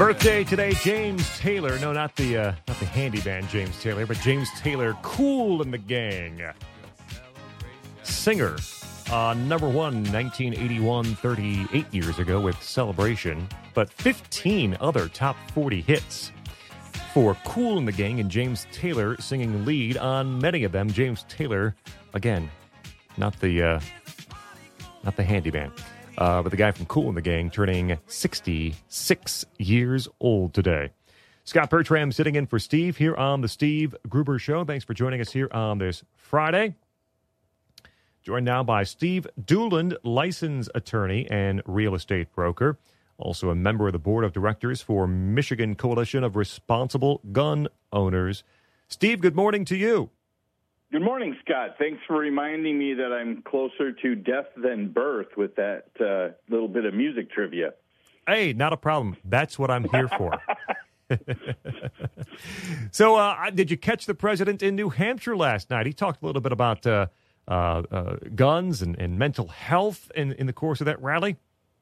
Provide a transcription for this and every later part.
Birthday today, James Taylor. No, not the handyman James Taylor, but James Taylor, Kool and the Gang. Singer, number one, 1981, 38 years ago with Celebration, but 15 other top 40 hits for Kool and the Gang, and James Taylor singing lead on many of them. James Taylor, again, not the handyman. But the guy from Kool and the Gang turning 66 years old today. Scott Bertram sitting in for Steve here on the Steve Gruber Show. Thanks for joining us here on this Friday. Joined now by Steve Dooland, license attorney and real estate broker. Also a member of the board of directors for Michigan Coalition of Responsible Gun Owners. Steve, good morning to you. Good morning, Scott. Thanks for reminding me that I'm closer to death than birth with that little bit of music trivia. Hey, not a problem. That's what I'm here for. So, did you catch the president in New Hampshire last night? He talked a little bit about guns and mental health in the course of that rally.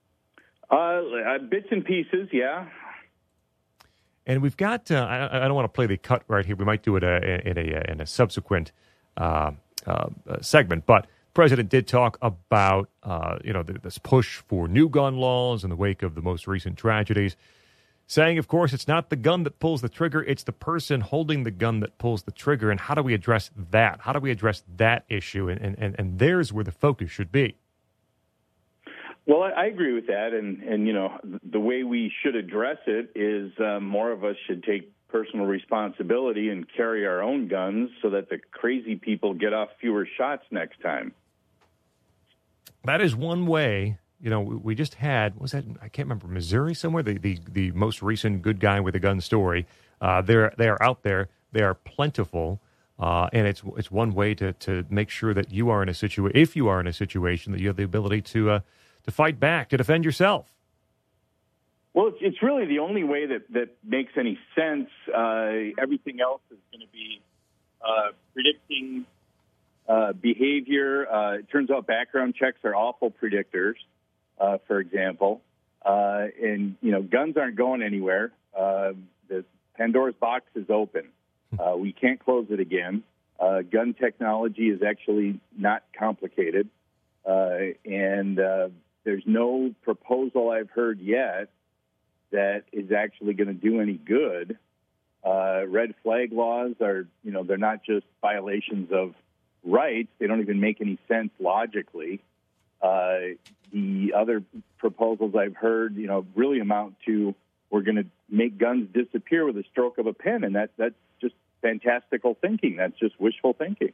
Bits and pieces, yeah. And we've got, I don't want to play the cut right here. We might do it in a subsequent segment, but the president did talk about this push for new gun laws in the wake of the most recent tragedies, saying, of course, it's not the gun that pulls the trigger, it's the person holding the gun that pulls the trigger. And how do we address that? How do we address that issue? And there's where the focus should be. Well, I agree with that, and the way we should address it is more of us should take personal responsibility and carry our own guns so that the crazy people get off fewer shots next time. That is one way. We just had, was that, I can't remember, Missouri somewhere, the most recent good guy with a gun story. They are out there. They are plentiful. And it's one way to make sure that you are in a situation, if you are in a situation, that you have the ability to fight back, to defend yourself. Well, it's really the only way that makes any sense. Everything else is going to be predicting behavior. It turns out background checks are awful predictors, for example. And guns aren't going anywhere. The Pandora's box is open. We can't close it again. Gun technology is actually not complicated. And there's no proposal I've heard yet that is actually going to do any good. Red flag laws are, they're not just violations of rights. They don't even make any sense logically. The other proposals I've heard, really amount to we're going to make guns disappear with a stroke of a pen, and that's just fantastical thinking. That's just wishful thinking.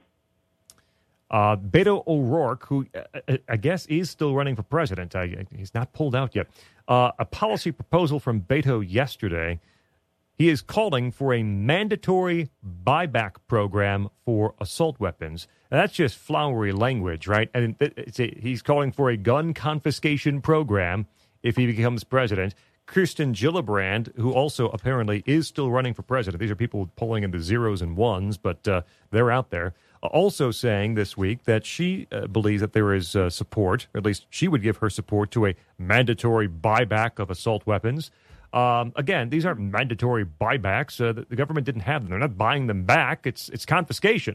Beto O'Rourke, who I guess is still running for president, he's not pulled out yet, a policy proposal from Beto yesterday. He is calling for a mandatory buyback program for assault weapons. And that's just flowery language, right? And he's calling for a gun confiscation program if he becomes president. Kirsten Gillibrand, who also apparently is still running for president. These are people polling in the zeros and ones, but they're out there. Also saying this week that she believes that there is support, or at least she would give her support to a mandatory buyback of assault weapons. Again, these aren't mandatory buybacks. The government didn't have them. They're not buying them back. It's confiscation.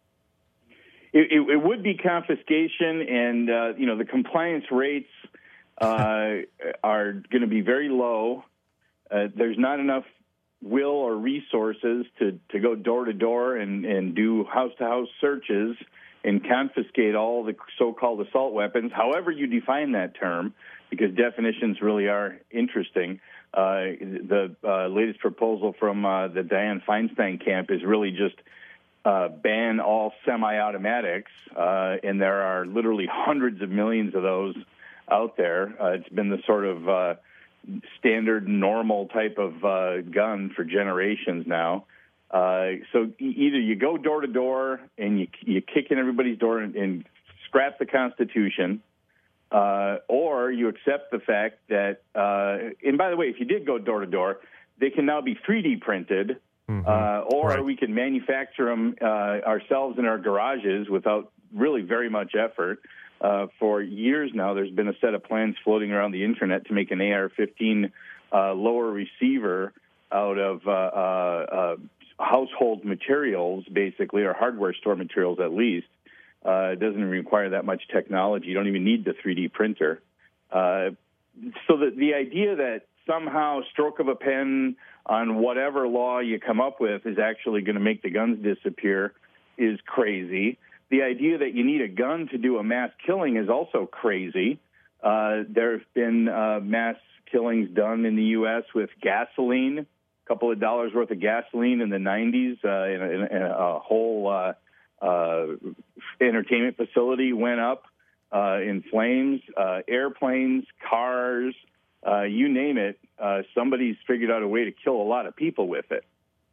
It would be confiscation, and the compliance rates are going to be very low. There's not enough will or resources to go door to door and do house to house searches and confiscate all the so-called assault weapons, however you define that term, because definitions really are interesting. The latest proposal from the Dianne Feinstein camp is really just ban all semi-automatics, and there are literally hundreds of millions of those out there. It's been the sort of standard, normal type of gun for generations now. So either you go door to door and you kick in everybody's door and scrap the Constitution, or you accept the fact that, and by the way, if you did go door to door, they can now be 3D printed, or right. We can manufacture them ourselves in our garages without really very much effort. For years now, there's been a set of plans floating around the internet to make an AR-15 lower receiver out of household materials, basically, or hardware store materials at least. It doesn't require that much technology. You don't even need the 3D printer. So the idea that somehow stroke of a pen on whatever law you come up with is actually going to make the guns disappear is crazy. The idea that you need a gun to do a mass killing is also crazy. There have been mass killings done in the U.S. with gasoline, a couple of dollars worth of gasoline in the 90s, in a whole entertainment facility went up in flames. Airplanes, cars, you name it, somebody's figured out a way to kill a lot of people with it.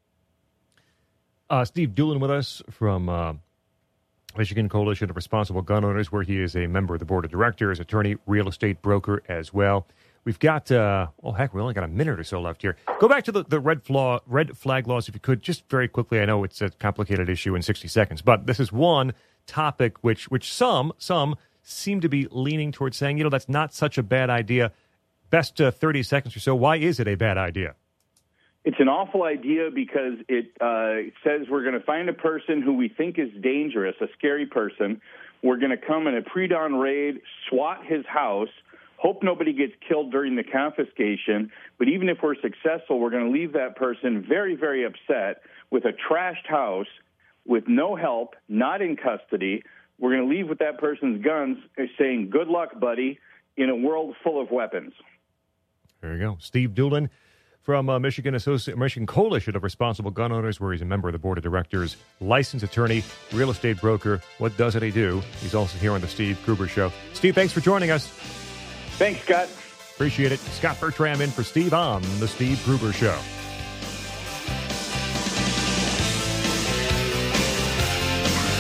Steve Doolan with us from Michigan Coalition of Responsible Gun Owners, where he is a member of the board of directors, attorney, real estate broker as well. We've got, we only got a minute or so left here. Go back to the red flag laws, if you could, just very quickly. I know it's a complicated issue in 60 seconds, but this is one topic which some seem to be leaning towards saying, that's not such a bad idea. Best 30 seconds or so. Why is it a bad idea? It's an awful idea because it says we're going to find a person who we think is dangerous, a scary person. We're going to come in a pre-dawn raid, SWAT his house, hope nobody gets killed during the confiscation. But even if we're successful, we're going to leave that person very, very upset with a trashed house, with no help, not in custody. We're going to leave with that person's guns saying, good luck, buddy, in a world full of weapons. There you go. Steve Doolan from Michigan Coalition of Responsible Gun Owners, where he's a member of the board of directors, licensed attorney, real estate broker. What doesn't he do? He's also here on the Steve Gruber Show. Steve, thanks for joining us. Thanks, Scott. Appreciate it. Scott Bertram in for Steve on the Steve Gruber Show.